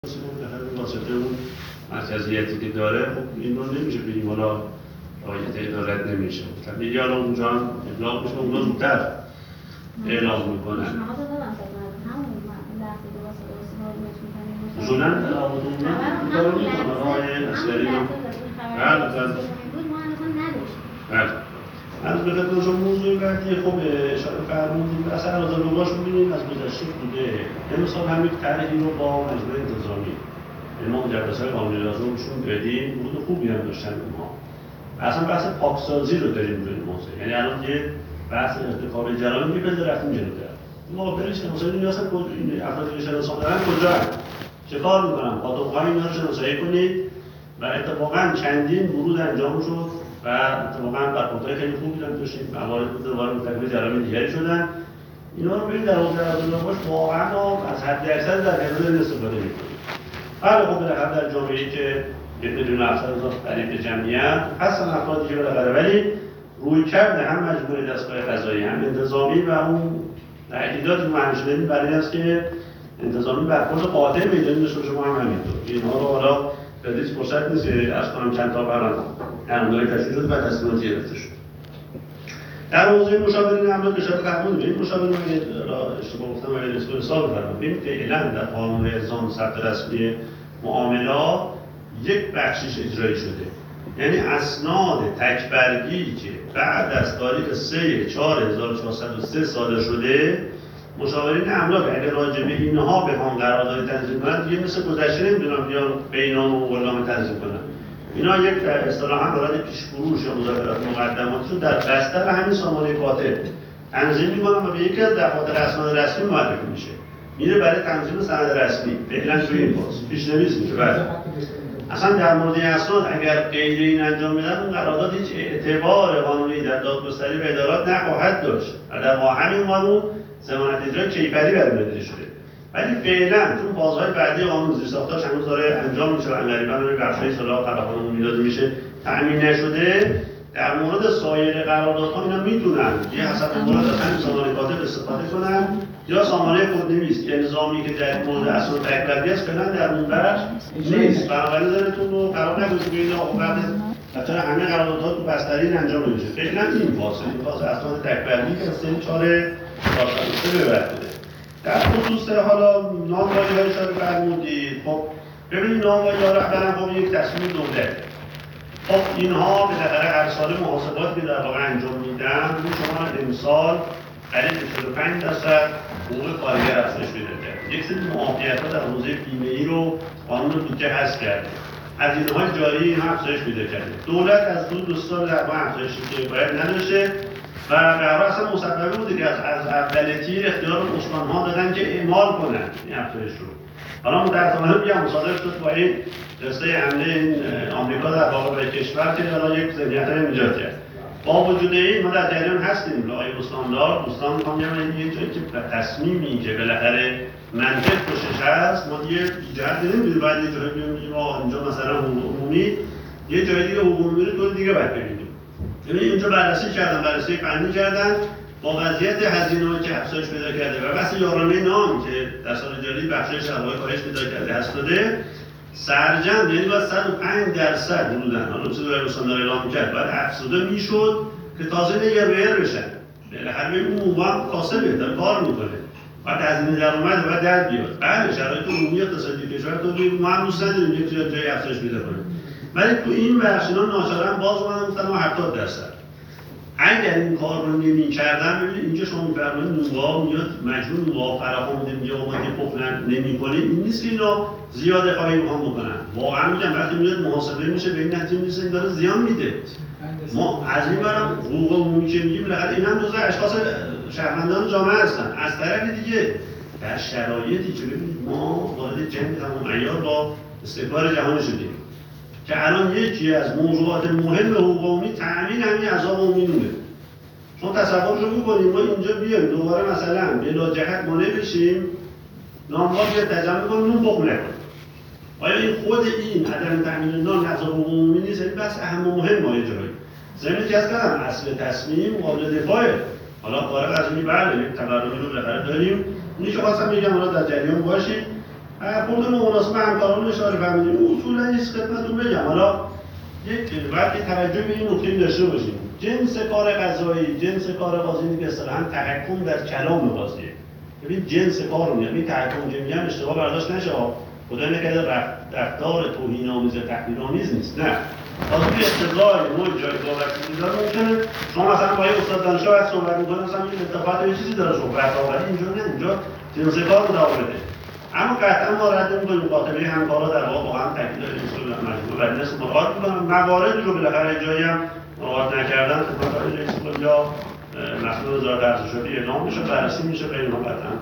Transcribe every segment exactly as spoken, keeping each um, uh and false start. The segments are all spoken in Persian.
به واسطه اون مرکزیتی که داره خب این رو نمیشه بگیم حالا رعایت عدالت نمیشه. طبیعی حالا اونجا هم ابلاغ میشه، اونجا زودتر اعلام میکنن. اصولاً تعهد عمومی کارو میکنه راه اصلی رو. بله بله. بله. از به خدمت شما موضوع بعدی خب اشاره فرمودید اصلا از لغاش می‌بینیم از گذشته بوده. امسال هم یک طرحی رو با مجمع انتظامی ما مجوزهای قانونی لازمشون بدیم، ورود خوبی هم داشتن اونها. اصلا بحث پاکسازی رو داریم روی موضوع. یعنی الان یه بحث ارتکاب جرائم می‌پذیره رفتیم جلوتر. ما برای شناسایی این اصلا این افرادی که شناسان دارن کجا چه کار می‌کنن؟ پاتوق‌های اینا رو شناسایی کنید و اتفاقاً چندین ورود انجام شد و اتفاقاً برخوردهای خیلی خوبی هم داشتیم. موارد دوباره مرتکب جرایم دیگری شدن. اینا رو ببینید در حوزه باش واقعاً از حد اکثر در حدود استفاده می‌کنیم. بله خب بالاخره در جامعه‌ای که یک میلیون و هفتصد هزار قریب جمعیت هستن افرادی که بالاخره ولی رویکرد هم مجموعه دستگاه قضایی هم انتظامی و اون تهدیداتی که همیشه داریم برای این است که انتظامی برخورد قاطع میدونید مثل شما هم همینطور. اینها رو حالا بدید فرصت نیست از کنم چند تا برام قانونی تشکیل شد و تصمیماتی گرفته شد. در حوزه مشاورین املاک اشاره فرمودید این مشاورین را اشتباه گفتم ولی نسبت حساب کردم. ببین فعلا در قانون الزام ثبت رسمی معاملات یک بخشش اجرایی شده. یعنی اسناد تکبرگی که بعد از تاریخ سه چهار هزار و چهارصد و سه صادر شده مشاورین املاک اگر راجع به اینها بخوام قرارداد تنظیم کنن دیگه مثل گذشته نمیدونم یا بینام و غلام تنظیم کنن. اینا یک اصطلاحاً برای پیش فروش یا مذاکرات مقدماتشون در بستر همین سامانه کاتب تنظیم میکنن و به یکی از دفاتر اسناد رسمی معرفی میشه. میره برای تنظیم سند رسمی. فعلا توی این فاز پیش‌نویس میشه. بعد اصلا در مورد اسناد اگر غیر این انجام میدن اون قرارداد هیچ اعتبار قانونی در دادگستری و ادارات نخواهد داشت. و در واقع همین قانون ضمانت اجرای کیفری برآورده شده. ولی فعلا چون فازهای بعدی قانون زیرساختاش هنوز داره انجام میشه و غالبا روی بخشای اصلاح قرارداد میداده میشه تامین نشده در مورد سایر قراردادها اینا میتونن یه حسب مورد از همین سامانه کاتب استفاده کنن یا سامانه خودنویس که الزامی که در مورد اصل تکبرگی است فعلا در اون بخش نیست. بنابراین ذهنتون رو قرار نگذارید که آقا بعد حتی همه قراردادها تو بسترین انجام نمیشه. فعلا این فاز این فاز اسناد تکبرگی که سه چهار چهارصد و سه ببرده. در خصوص حالا نام‌وایی های اشاره فرمودید. خب ببینید نام‌وایی ها رهبران خب یک تصمیم دولت. خب اینها به نظر هر سال محاسباتی که در واقع انجام میدن روی شما امسال قریب به چهل و پنج درصد حقوق کارگر افزایش پیدا کرد. یک سری معافیت‌ها در حوزه بیمه‌ای رو قانون بودجه حذف کرده. هزینه‌های جاری اینها افزایش پیدا کرده. دولت از حدود دو سال در واقع افزایشی که باید نداشته و قرار اصلا مسببه بوده که از از اول تیر اختیار استان‌ها دادن که اعمال کنن این افزایش رو. حالا متأسفانه میگم مصادره شد با این قصه حمله آمریکا در واقع به کشور که حالا یک ذهنیت‌های ایجاد کرد. با وجود این ما در جریان هستیم آقای استاندار دوستان میخوام بگم یه جایی که تصمیمی که بالاخره منطق پشتش هست ما دیگه ایجاد نمی‌دونیم بعد یه جایی میگیم آقا اینجا مثلا عمومی یه جایی دیگه حقوقی رو طور دیگه باید ببینیم. یعنی اینجا بررسی کردن بررسی فنی کردن با وضعیت هزینه‌ای که افزایش پیدا کرده و بحث یارانه نام که در سال جاری بخشش شرایط کاهش پیدا کرده هست داده سرجم یعنی باید صد و پنج درصد حدوداً حالا چیزی رو استاندار اعلام کرد باید افزوده میشد که تازه دیگه رویر بشن. بالاخره این عموما کاسبه داره کار میکنه. بعد هزینه درآمد باید در بیاد. بله شرایط عمومی اقتصادی کشور تو ما هم دوست نداریم یک جای افزایش پیدا کنه. ولی تو این بخش اینا ناچارن باز اومدن گفتن ما هفتاد درصد. اگر این کار رو نمی‌کردن ببینید اینجا شما می‌فرمایید نوبا میاد مجبور نوبا فراخوان میده میگه آقا این پخلن نمی‌کنه این نیست که اینا زیاده خواهی می‌خوام بکنن. واقعا میگم وقتی میاد محاسبه میشه به این نتیجه میرسه این داره زیان میده. ما از این برم حقوق عمومی که میگیم بالاخره این هم جزء اشخاص شهروندان جامعه هستن. از طرف دیگه در شرایطی که ببینید ما وارد جنگ تمام عیار با استکبار جهانی شدیم. که الان یکی از موضوعات مهم حقوق عمومی تأمین همین عذاب عمومی. چون تصورش رو بکنیم ما اینجا بیایم دوباره مثلا بلا جهت مانع بشیم نام‌ها بیاد تجمع کنیم نون بخ نکنیم. آیا این خود این عدم تأمین نان عذاب عمومی نیست؟ این بس اهم و مهم ما اجرایی. زمینی که از کردم اصل تصمیم قابل دفاعه. حالا فارغ از این بله یک تقربی رو بالاخره داریم. اینی که خواستم بگم حالا در جریان باشید برخورد نامناسب همکاران اشاره فرمودیم اصولا این خدمتتون بگم. حالا یک وقتی توجه به این نکته داشته باشیم، جنس کار قضایی، جنس کار قاضی که اصطلاحاً تحکم در کلام قاضیه. ببین جنس کار رو میگم، این تحکم که میگم اشتباه برداشت نشه. خدا نکرده رفتار توهین‌آمیز تحقیرآمیز نیست، نه. قاضی استدلال نوع جایگاه و استدلال ممکنه شما مثلا با یه استاد دانشگاه باید صحبت می‌کنید مثلا این اتفاقات یه چیزی داره صحبت آوری اینجا نه، اینجا جنس کار رو داوره. اما قطعا ما رد نمی‌کنیم مخاطبه همکارا در واقع واقعا تاکید داره اصول مجموعه بر نسبت مراعات می‌کنن. مواردی رو بالاخره جایی هم مراعات نکردن خدمت آقای رئیس کل یا مسئول وزارت ارزشیابی اعلام میشه، بررسی میشه، غیر قطعا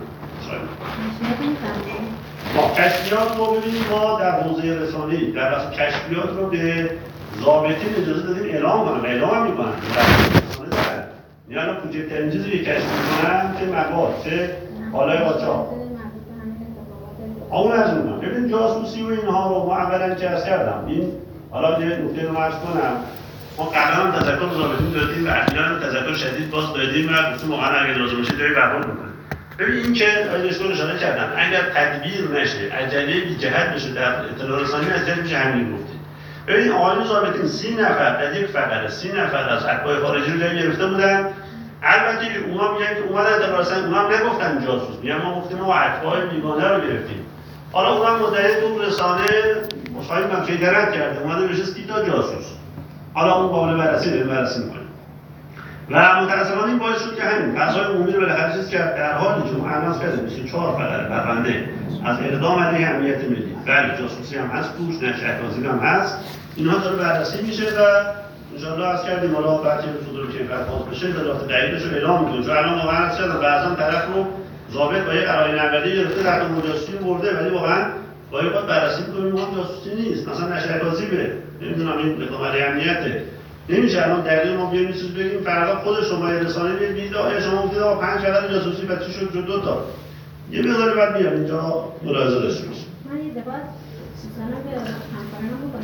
ما کشفیات رو ببینیم. ما در حوزه رسانه‌ای در اصل کشفیات رو به ضابطین اجازه دادیم اعلام کنن، اعلام هم میکنن یعنی کوچکترین چیزی که کشف میکنن که مواد چه کالای قاچاق اون از اونها. ببین جاسوسی و اینها رو ما اولا که عرض کردم این حالا یه نکته رو عرض کنم، ما قبلا هم تذکر ضابطین دادیم و اخیراً هم تذکر شدید باز دادیم و گفتیم واقعا اگه لازم باشه جایی برخورد میکنه. ببین این که آقای دکتر اشاره کردن اگر تدبیر نشه، عجله بی جهت بشه در اطلاع رسانی از جهت میشه همین گفتید. ببین آقایون ضابطین سی نفر در یک فقره سی نفر از اتباع خارجی رو جایی گرفته بودن. البته که اونا میگن که اومدن اطلاع رسانی، اونا هم نگفتن جاسوس، میگن ما گفتیم ما اتباع بیگانه رو گرفتیم. حالا اونا مدعی تو رسانه مصاحبه مفیدرت کرده، اومده بشه سی تا جاسوس. حالا اون قابل بررسی به بررسی می‌کنه. و متأسفانه این باعث شد که همین فضای عمومی رو بالاخره چیز کرد در حالی که اعلام کرده بیست و چهار فقره پرونده از اقدام علیه امنیت ملی، بله جاسوسی هم هست توش، نشأت‌بازی هم هست، اینها داره بررسی میشه و ان شاءالله عرض کردیم حالا بعد که صدور کیفیت باز بشه اطلاعات دقیقش رو اعلام می‌کنیم. چون الان واقعا عرض کردم بعضا طرف رو ضابط با یه قرائن اولیه گرفته تحت مجازی برده ولی واقعا باید بررسی کنیم ما جاسوسی نیست، مثلا نشأت‌بازی به نمیدونم این اقدام علیه امنیته. نمیشه الان دقیق ما بیایم چیز بگیم فردا خود شما یه رسانه بیاید آیا شما گفتید آقا پنج عدد جاسوسی بعد چی شد دو تا یه مقداری بعد بیام اینجا ملاحظه داشته باشیم. من یه دفعه سیستم به همکارانم